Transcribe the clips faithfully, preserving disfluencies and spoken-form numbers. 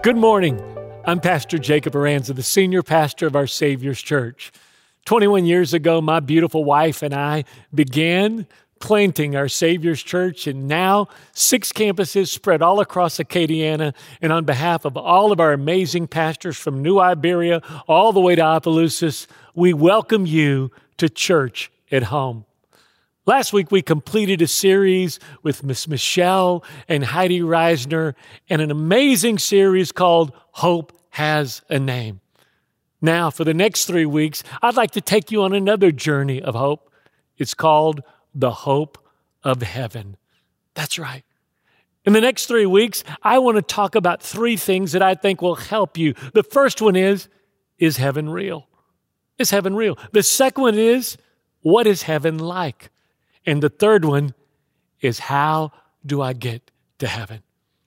Good morning. I'm Pastor Jacob Aranza, the senior pastor of Our Savior's Church. twenty-one years ago, my beautiful wife and I began planting Our Savior's Church, and now six campuses spread all across Acadiana. And on behalf of all of our amazing pastors from New Iberia all the way to Opelousas, we welcome you to Church at Home. Last week, we completed a series with Miss Michelle and Heidi Reisner and an amazing series called Hope Has a Name. Now, for the next three weeks, I'd like to take you on another journey of hope. It's called the Hope of Heaven. That's right. In the next three weeks, I want to talk about three things that I think will help you. The first one is, is heaven real? Is heaven real? The second one is, what is heaven like? And the third one is, how do I get to heaven?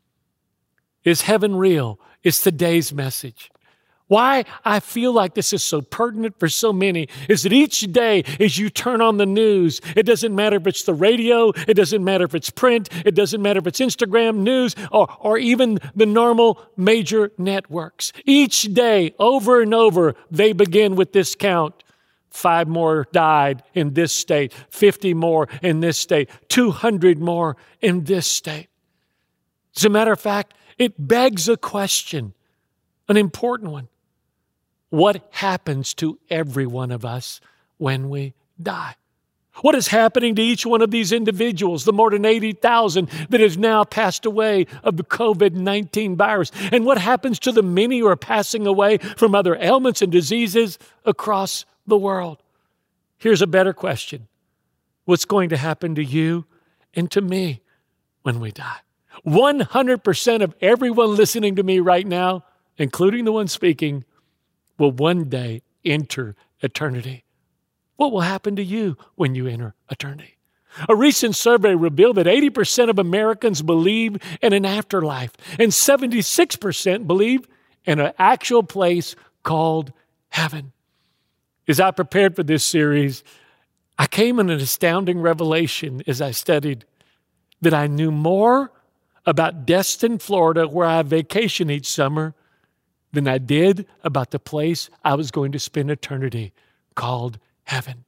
Is heaven real? It's today's message. Why I feel like this is so pertinent for so many is that each day as you turn on the news, it doesn't matter if it's the radio, it doesn't matter if it's print, it doesn't matter if it's Instagram news or, or even the normal major networks. Each day, over and over, they begin with this count. Five more died in this state, fifty more in this state, two hundred more in this state. As a matter of fact, it begs a question, an important one. What happens to every one of us when we die? What is happening to each one of these individuals, the more than eighty thousand that has now passed away of the covid nineteen virus? And what happens to the many who are passing away from other ailments and diseases across the world? Here's a better question. What's going to happen to you and to me when we die? one hundred percent of everyone listening to me right now, including the one speaking, will one day enter eternity. What will happen to you when you enter eternity? A recent survey revealed that eighty percent of Americans believe in an afterlife, and seventy-six percent believe in an actual place called heaven. As I prepared for this series, I came in an astounding revelation as I studied that I knew more about Destin, Florida, where I vacation each summer, than I did about the place I was going to spend eternity, called heaven.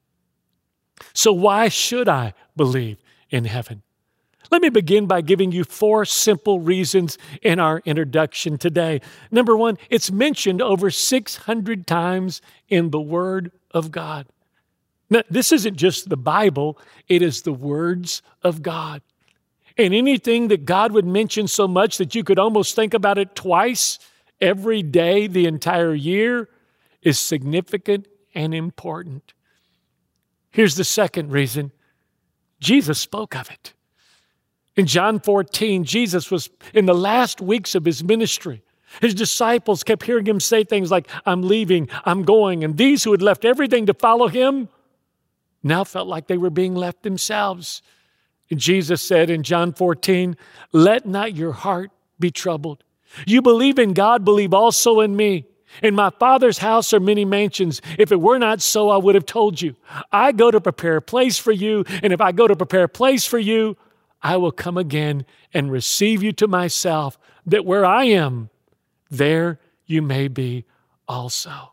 So why should I believe in heaven? Let me begin by giving you four simple reasons in our introduction today. Number one, it's mentioned over six hundred times in the Word of God. Now, this isn't just the Bible, it is the words of God. And anything that God would mention so much that you could almost think about it twice every day, the entire year, is significant and important. Here's the second reason. Jesus spoke of it. In John fourteen, Jesus was in the last weeks of his ministry. His disciples kept hearing him say things like, I'm leaving, I'm going. And these who had left everything to follow him now felt like they were being left themselves. And Jesus said in John fourteen, let not your heart be troubled. You believe in God, believe also in me. In my Father's house are many mansions. If it were not so, I would have told you. I go to prepare a place for you, and if I go to prepare a place for you, I will come again and receive you to myself, that where I am, there you may be also.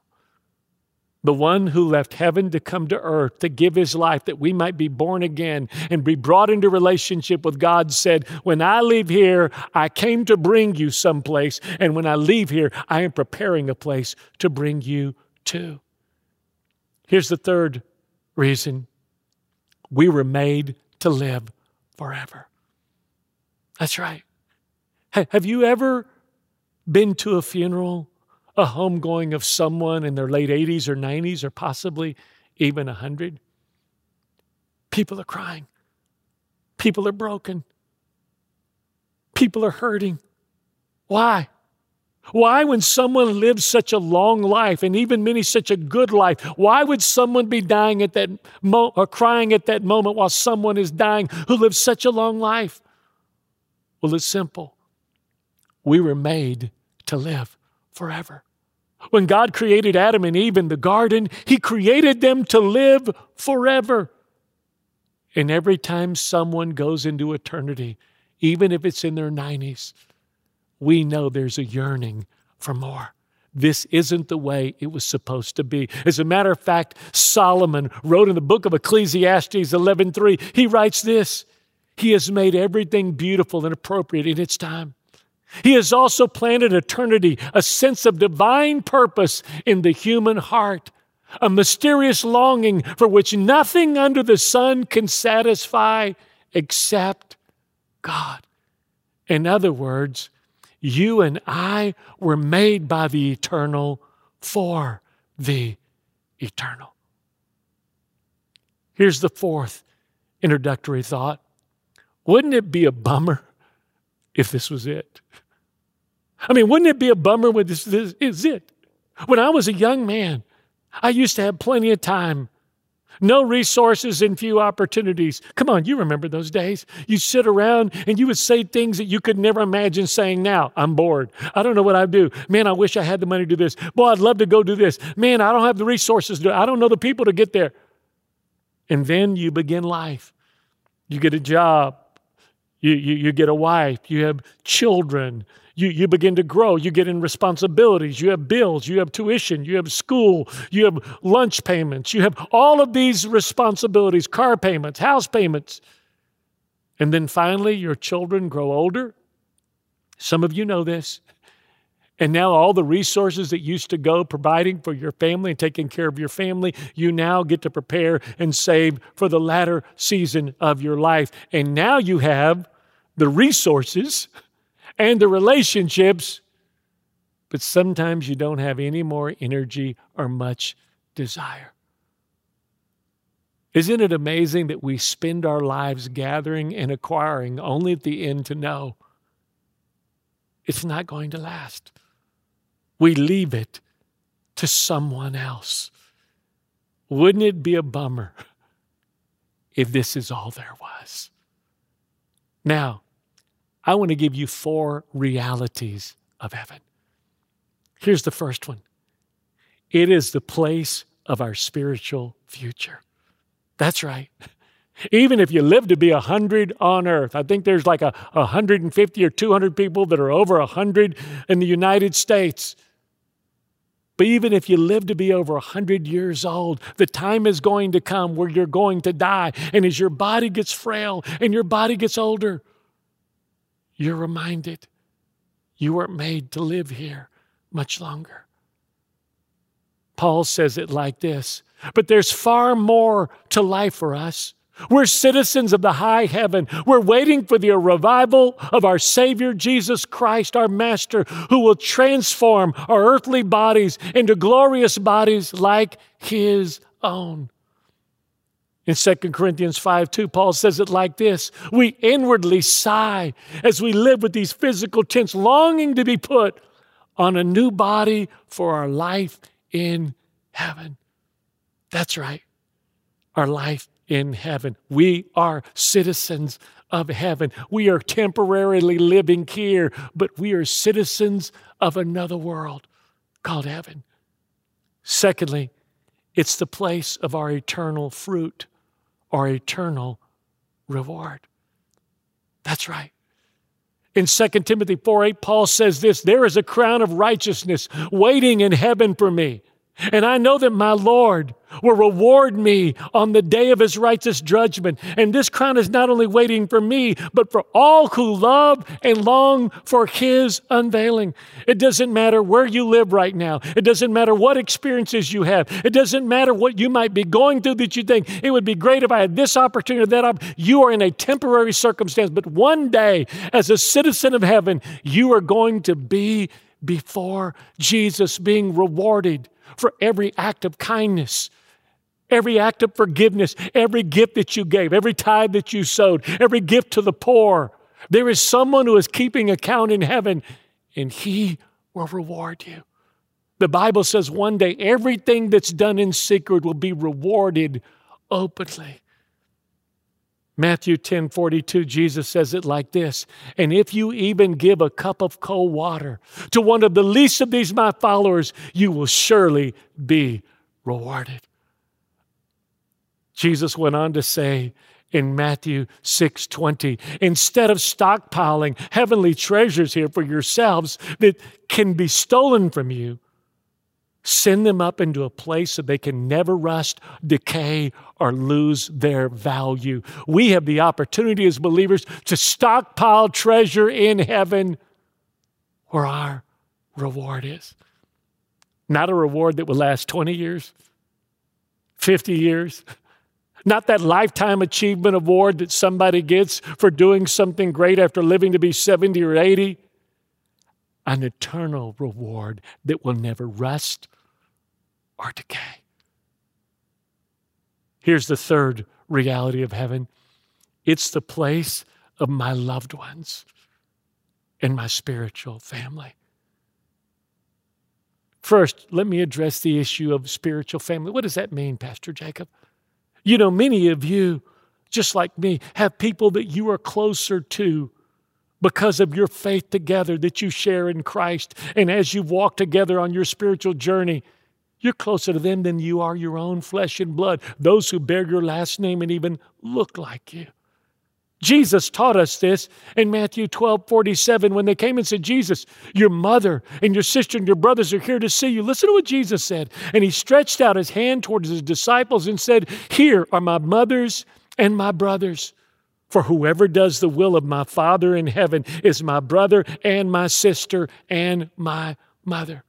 The one who left heaven to come to earth to give his life that we might be born again and be brought into relationship with God said, when I leave here, I came to bring you someplace. And when I leave here, I am preparing a place to bring you to. Here's the third reason. We were made to live forever. That's right. Have you ever been to a funeral, a homegoing of someone in their late eighties or nineties or possibly even one hundred? People are crying. People are broken. People are hurting. Why? Why, when someone lives such a long life and even many such a good life, why would someone be dying at that mo- or crying at that moment while someone is dying who lived such a long life? Well, it's simple. We were made to live forever. When God created Adam and Eve in the garden, He created them to live forever. And every time someone goes into eternity, even if it's in their nineties, we know there's a yearning for more. This isn't the way it was supposed to be. As a matter of fact, Solomon wrote in the book of Ecclesiastes eleven three, he writes this, he has made everything beautiful and appropriate in its time. He has also planted eternity, a sense of divine purpose in the human heart, a mysterious longing for which nothing under the sun can satisfy except God. In other words, you and I were made by the eternal for the eternal. Here's the fourth introductory thought. Wouldn't it be a bummer if this was it? I mean, wouldn't it be a bummer when this, this is it? When I was a young man, I used to have plenty of time. No resources and few opportunities. Come on, you remember those days. You sit around and you would say things that you could never imagine saying now. I'm bored. I don't know what I'd do. Man, I wish I had the money to do this. Boy, I'd love to go do this. Man, I don't have the resources to do it. I don't know the people to get there. And then you begin life. You get a job. You, you, you get a wife. You have children. You, you begin to grow. You get in responsibilities. You have bills. You have tuition. You have school. You have lunch payments. You have all of these responsibilities, car payments, house payments. And then finally, your children grow older. Some of you know this. And now all the resources that used to go providing for your family and taking care of your family, you now get to prepare and save for the latter season of your life. And now you have the resources and the relationships, but sometimes you don't have any more energy or much desire. Isn't it amazing that we spend our lives gathering and acquiring only at the end to know it's not going to last? We leave it to someone else. Wouldn't it be a bummer if this is all there was? Now, I want to give you four realities of heaven. Here's the first one. It is the place of our spiritual future. That's right. Even if you live to be one hundred on earth, I think there's like a one hundred fifty or two hundred people that are over one hundred in the United States. But even if you live to be over one hundred years old, the time is going to come where you're going to die. And as your body gets frail and your body gets older, you're reminded you weren't made to live here much longer. Paul says it like this, but there's far more to life for us. We're citizens of the high heaven. We're waiting for the revival of our Savior, Jesus Christ, our Master, who will transform our earthly bodies into glorious bodies like His own. In Second Corinthians five two, Paul says it like this, we inwardly sigh as we live with these physical tents, longing to be put on a new body for our life in heaven. That's right, our life in heaven. We are citizens of heaven. We are temporarily living here, but we are citizens of another world called heaven. Secondly, it's the place of our eternal fruit, our eternal reward. That's right. In Second Timothy four eight, Paul says this, there is a crown of righteousness waiting in heaven for me. And I know that my Lord will reward me on the day of His righteous judgment. And this crown is not only waiting for me, but for all who love and long for His unveiling. It doesn't matter where you live right now. It doesn't matter what experiences you have. It doesn't matter what you might be going through that you think, it would be great if I had this opportunity or that opportunity. You are in a temporary circumstance, but one day, as a citizen of heaven, you are going to be before Jesus, being rewarded for every act of kindness, every act of forgiveness, every gift that you gave, every tithe that you sowed, every gift to the poor. There is someone who is keeping account in heaven, and He will reward you. The Bible says one day everything that's done in secret will be rewarded openly. Matthew ten forty-two, Jesus says it like this, and if you even give a cup of cold water to one of the least of these my followers, you will surely be rewarded. Jesus went on to say, in Matthew six twenty. Instead of stockpiling heavenly treasures here for yourselves that can be stolen from you, send them up into a place so they can never rust, decay, or lose their value. We have the opportunity as believers to stockpile treasure in heaven where our reward is. Not a reward that will last twenty years, fifty years. Not that lifetime achievement award that somebody gets for doing something great after living to be seventy or eighty. An eternal reward that will never rust or decay. Here's the third reality of heaven. It's the place of my loved ones and my spiritual family. First, let me address the issue of spiritual family. What does that mean, Pastor Jacob? You know, many of you, just like me, have people that you are closer to because of your faith together that you share in Christ. And as you walk together on your spiritual journey, you're closer to them than you are your own flesh and blood, those who bear your last name and even look like you. Jesus taught us this in Matthew twelve forty-seven when they came and said, Jesus, your mother and your sister and your brothers are here to see you. Listen to what Jesus said. And he stretched out his hand towards his disciples and said, here are my mothers and my brothers. For whoever does the will of my Father in heaven is my brother and my sister and my mother.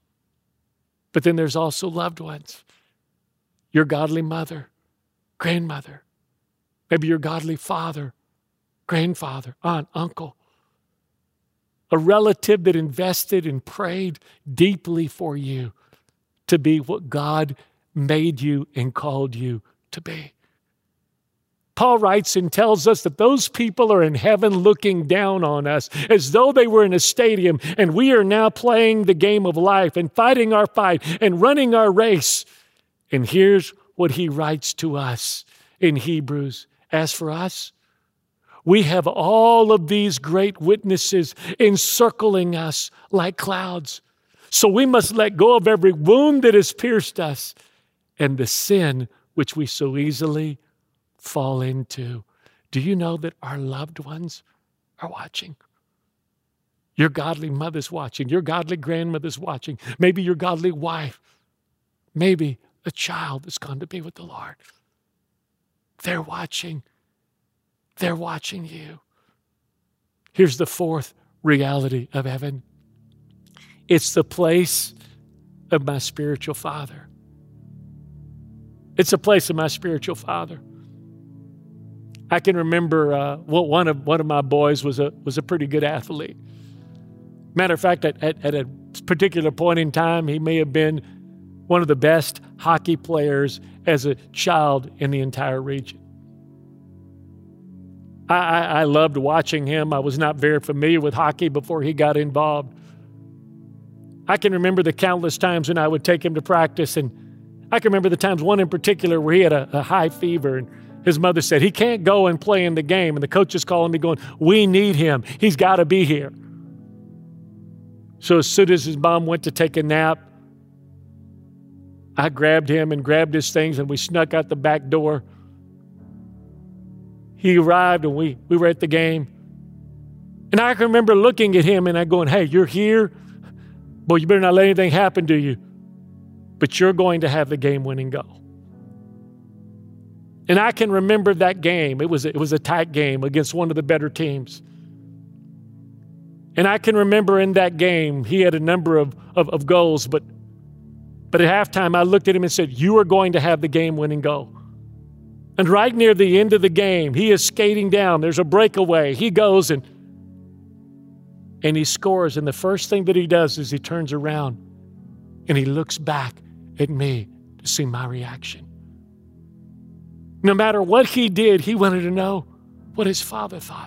But then there's also loved ones. Your godly mother, grandmother, maybe your godly father, grandfather, aunt, uncle, a relative that invested and prayed deeply for you to be what God made you and called you to be. Paul writes and tells us that those people are in heaven looking down on us as though they were in a stadium and we are now playing the game of life and fighting our fight and running our race. And here's what he writes to us in Hebrews. As for us, we have all of these great witnesses encircling us like clouds. So we must let go of every wound that has pierced us and the sin which we so easily fall into. Do you know that our loved ones are watching? Your godly mother's watching. Your godly grandmother's watching. Maybe your godly wife. Maybe a child that's gone to be with the Lord. They're watching. They're watching you. Here's the fourth reality of heaven. It's the place of my spiritual father. It's a place of my spiritual father. I can remember uh, well, one of one of my boys was a was a pretty good athlete. Matter of fact, at, at, at a particular point in time, he may have been one of the best hockey players as a child in the entire region. I, I, I loved watching him. I was not very familiar with hockey before he got involved. I can remember the countless times when I would take him to practice, and I can remember the times, one in particular, where he had a, a high fever, and his mother said, he can't go and play in the game. And the coach is calling me going, we need him. He's got to be here. So as soon as his mom went to take a nap, I grabbed him and grabbed his things, and we snuck out the back door. He arrived, and we, we were at the game. And I can remember looking at him, and I going, hey, you're here? Boy, you better not let anything happen to you. But you're going to have the game-winning goal. And I can remember that game. It was, it was a tight game against one of the better teams. And I can remember in that game, he had a number of, of, of goals, but, but at halftime, I looked at him and said, you are going to have the game-winning goal. And right near the end of the game, he is skating down. There's a breakaway. He goes and, and he scores. And the first thing that he does is he turns around and he looks back at me to see my reaction. No matter what he did, he wanted to know what his father thought.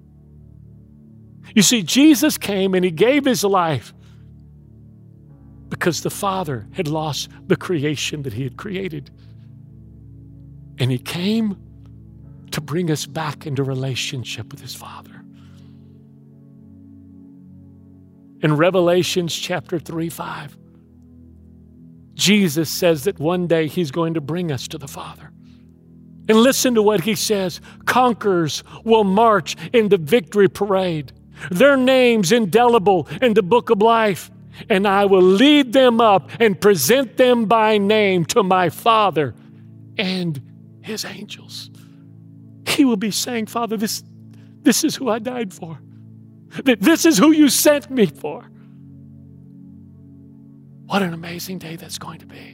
You see, Jesus came and he gave his life because the Father had lost the creation that he had created. And he came to bring us back into relationship with his Father. In Revelations chapter three, five, Jesus says that one day he's going to bring us to the Father. And listen to what he says. Conquerors will march in the victory parade, their names indelible in the book of life, and I will lead them up and present them by name to my Father and his angels. He will be saying, Father, this, this is who I died for. This is who you sent me for. What an amazing day that's going to be.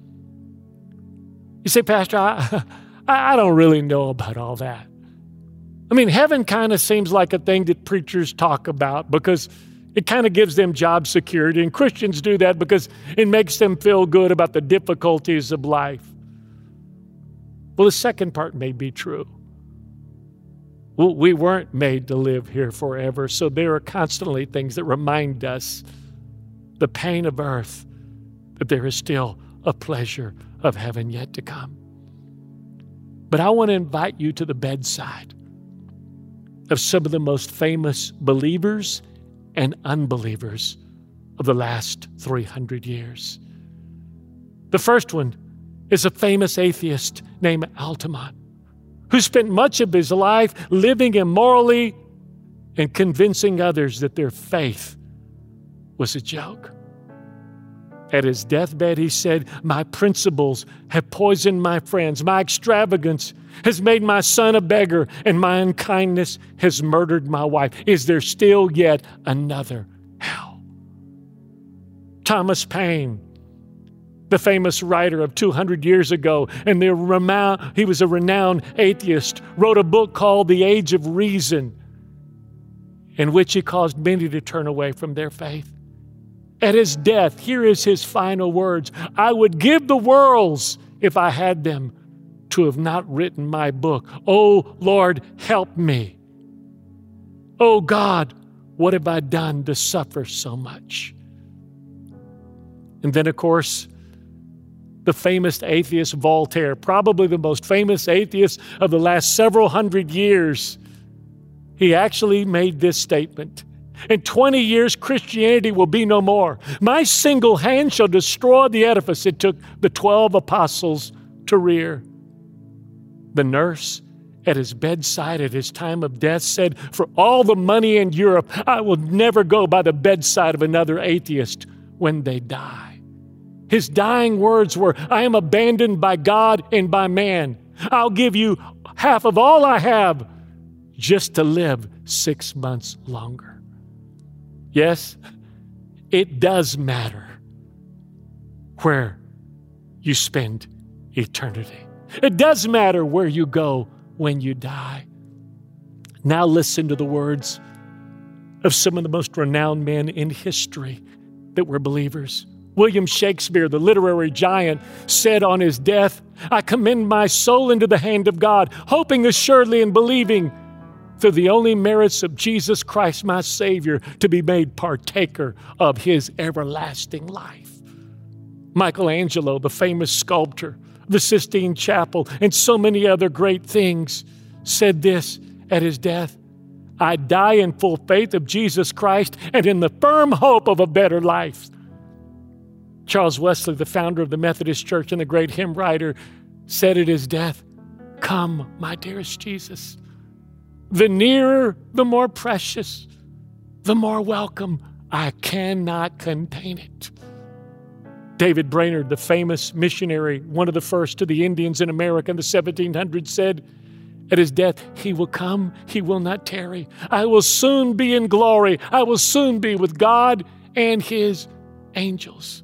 You say, Pastor, I, I don't really know about all that. I mean, heaven kind of seems like a thing that preachers talk about because it kind of gives them job security, and Christians do that because it makes them feel good about the difficulties of life. Well, the second part may be true. Well, we weren't made to live here forever, so there are constantly things that remind us the pain of earth, that there is still a pleasure of heaven yet to come. But I want to invite you to the bedside of some of the most famous believers and unbelievers of the last three hundred years. The first one is a famous atheist named Altamont, who spent much of his life living immorally and convincing others that their faith was a joke. At his deathbed, he said, my principles have poisoned my friends. My extravagance has made my son a beggar, and my unkindness has murdered my wife. Is there still yet another hell? Thomas Paine, the famous writer of two hundred years ago, and the renown, he was a renowned atheist, wrote a book called The Age of Reason, in which he caused many to turn away from their faith. At his death, here is his final words. I would give the worlds, if I had them, to have not written my book. Oh, Lord, help me. Oh, God, what have I done to suffer so much? And then, of course, the famous atheist Voltaire, probably the most famous atheist of the last several hundred years, he actually made this statement. In twenty years, Christianity will be no more. My single hand shall destroy the edifice it took the twelve apostles to rear. The nurse at his bedside at his time of death said, for all the money in Europe, I will never go by the bedside of another atheist when they die. His dying words were, I am abandoned by God and by man. I'll give you half of all I have just to live six months longer. Yes, it does matter where you spend eternity. It does matter where you go when you die. Now listen to the words of some of the most renowned men in history that were believers. William Shakespeare, the literary giant, said on his death, I commend my soul into the hand of God, hoping assuredly and believing through the only merits of Jesus Christ, my Savior, to be made partaker of his everlasting life. Michelangelo, the famous sculptor, the Sistine Chapel, and so many other great things, said this at his death, I die in full faith of Jesus Christ and in the firm hope of a better life. Charles Wesley, the founder of the Methodist Church and the great hymn writer, said at his death, come, my dearest Jesus. The nearer, the more precious, the more welcome. I cannot contain it. David Brainerd, the famous missionary, one of the first to the Indians in America in the seventeen hundreds, said, at his death, he will come, he will not tarry. I will soon be in glory. I will soon be with God and his angels.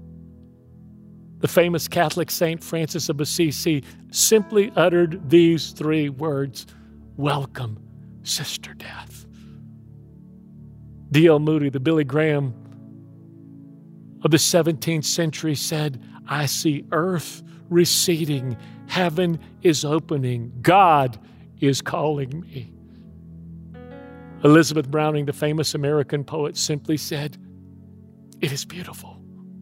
The famous Catholic Saint Francis of Assisi simply uttered these three words, welcome, Sister Death. D L Moody, the Billy Graham of the seventeenth century, said, I see earth receding, heaven is opening, God is calling me. Elizabeth Browning, the famous American poet, simply said, it is beautiful.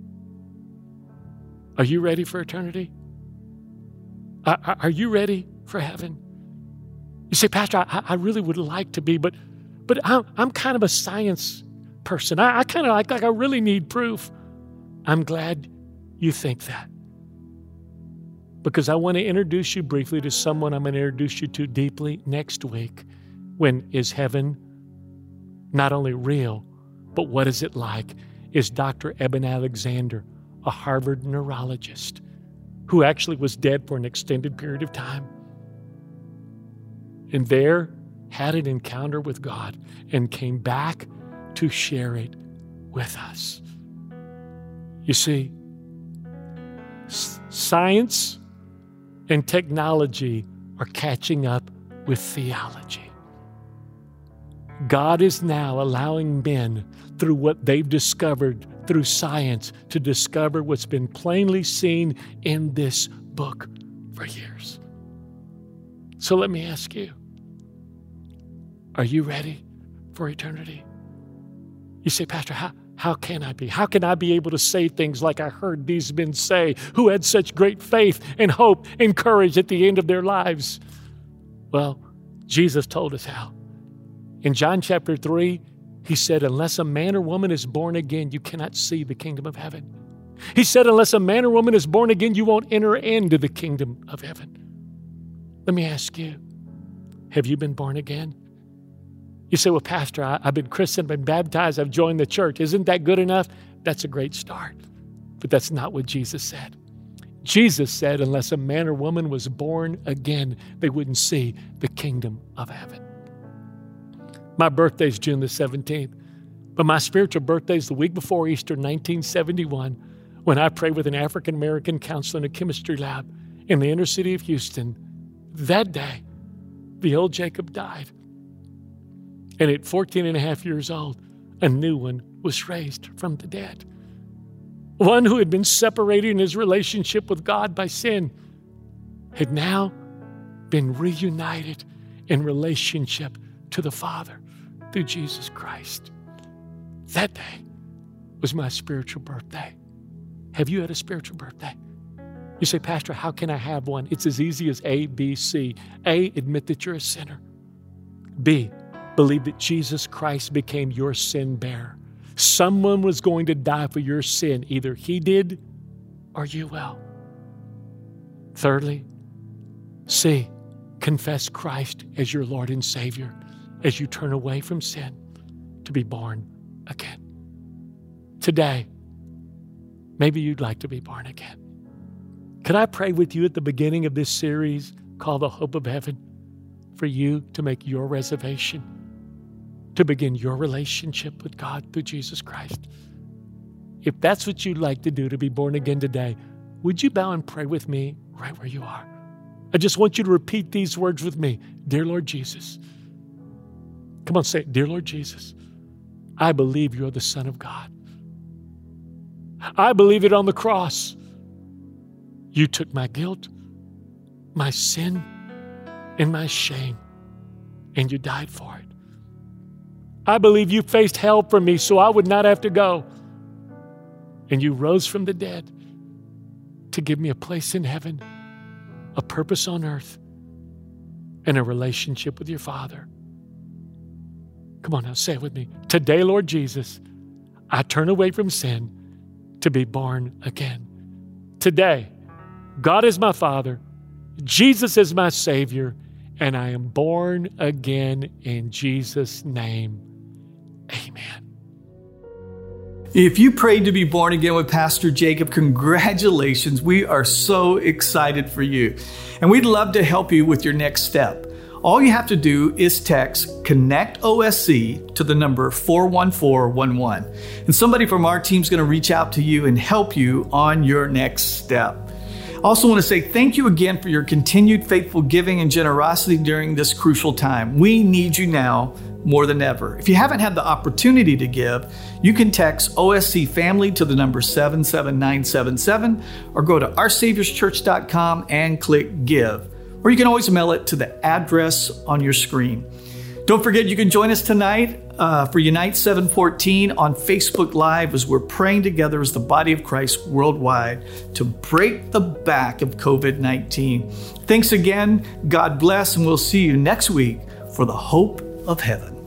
Are you ready for eternity? Are, are you ready for heaven? You say, Pastor, I, I really would like to be, but but I'm, I'm kind of a science person. I, I kind of like, like I really need proof. I'm glad you think that. because I want to introduce you briefly to someone I'm going to introduce you to deeply next week. When is heaven not only real, but what is it like? Is Doctor Eben Alexander, a Harvard neurologist who actually was dead for an extended period of time, and there had an encounter with God and came back to share it with us. You see, s- science and technology are catching up with theology. God is now allowing men, through what they've discovered through science, to discover what's been plainly seen in this book for years. So let me ask you, are you ready for eternity? You say, Pastor, how, how can I be? How can I be able to say things like I heard these men say who had such great faith and hope and courage at the end of their lives? Well, Jesus told us how. In John chapter three, he said, unless a man or woman is born again, you cannot see the kingdom of heaven. He said, unless a man or woman is born again, you won't enter into the kingdom of heaven. Let me ask you, have you been born again? You say, well, Pastor, I, I've been christened, been baptized, I've joined the church. Isn't that good enough? That's a great start. But that's not what Jesus said. Jesus said, unless a man or woman was born again, they wouldn't see the kingdom of heaven. My birthday's June the seventeenth, but my spiritual birthday's the week before Easter, nineteen seventy-one, when I prayed with an African-American counselor in a chemistry lab in the inner city of Houston. That day, the old Jacob died. And at fourteen and a half years old, a new one was raised from the dead. One who had been separated in his relationship with God by sin had now been reunited in relationship to the Father through Jesus Christ. That day was my spiritual birthday. Have you had a spiritual birthday? You say, Pastor, how can I have one? It's as easy as A, B, C. A, admit that you're a sinner. B, believe that Jesus Christ became your sin bearer. Someone was going to die for your sin. Either he did or you will. Thirdly, C, confess Christ as your Lord and Savior as you turn away from sin to be born again. Today, maybe you'd like to be born again. Could I pray with you at the beginning of this series called The Hope of Heaven for you to make your reservation, to begin your relationship with God through Jesus Christ? If that's what you'd like to do, to be born again today, would you bow and pray with me right where you are? I just want you to repeat these words with me. Dear Lord Jesus. Come on, say it. Dear Lord Jesus, I believe you're the Son of God. I believe it on the cross. You took my guilt, my sin, and my shame, and you died for it. I believe you faced hell for me so I would not have to go. And you rose from the dead to give me a place in heaven, a purpose on earth, and a relationship with your Father. Come on now, say it with me. Today, Lord Jesus, I turn away from sin to be born again. Today, God is my Father, Jesus is my Savior, and I am born again in Jesus' name. Amen. If you prayed to be born again with Pastor Jacob, congratulations. We are so excited for you. And we'd love to help you with your next step. All you have to do is text Connect O S C to the number four one four one one. And somebody from our team is going to reach out to you and help you on your next step. I also want to say thank you again for your continued faithful giving and generosity during this crucial time. We need you now more than ever. If you haven't had the opportunity to give, you can text O S C Family to the number seven seven nine seven seven or go to our saviors church dot com and click Give. Or you can always mail it to the address on your screen. Don't forget, you can join us tonight uh, for Unite seven fourteen on Facebook Live as we're praying together as the body of Christ worldwide to break the back of covid nineteen. Thanks again. God bless, and we'll see you next week for the Hope of Heaven.